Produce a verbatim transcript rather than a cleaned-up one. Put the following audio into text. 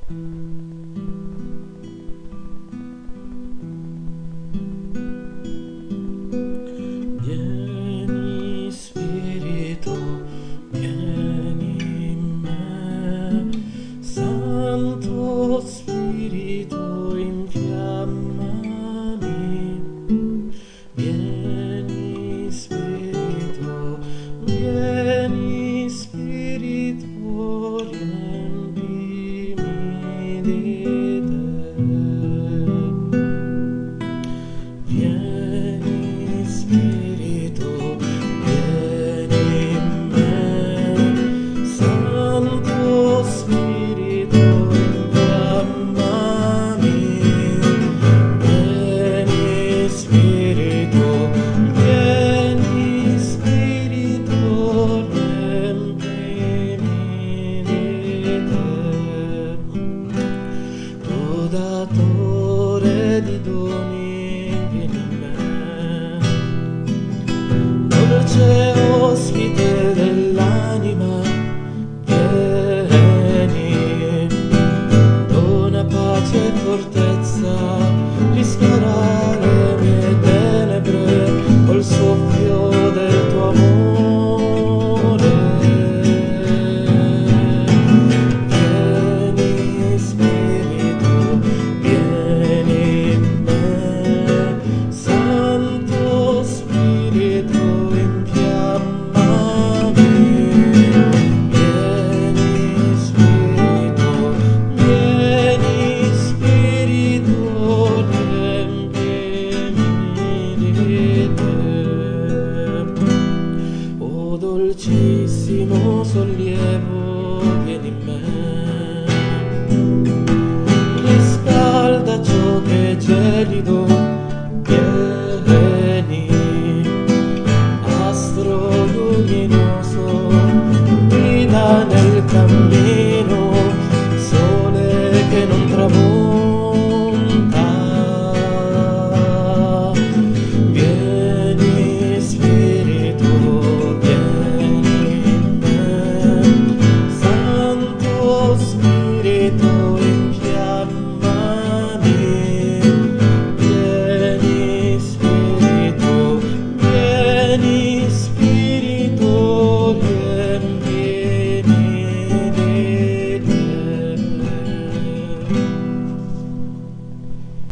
Vieni Spirito, vieni in me, Santo Spirito infiammami. Vieni Spirito, vieni Spirito, riempimi di te. Vieni Spirito, vieni in me, Santo Spirito infiammami. Vieni Spirito, vieni Spirito, riempimi di te. Tu datore di doni, vieni in me, dolce ospite dell'anima, vieni, dona pace e fortezza, rischiara le mie tenebre col soffio del tuo amore. Vieni Spirito, vieni in me, Santo Spirito infiammami. Vieni Spirito, vieni Spirito, riempimi di te. O dolcissimo sollievo, vieni in me, riscalda ciò che è gelido, vieni, astro luminoso, guida nel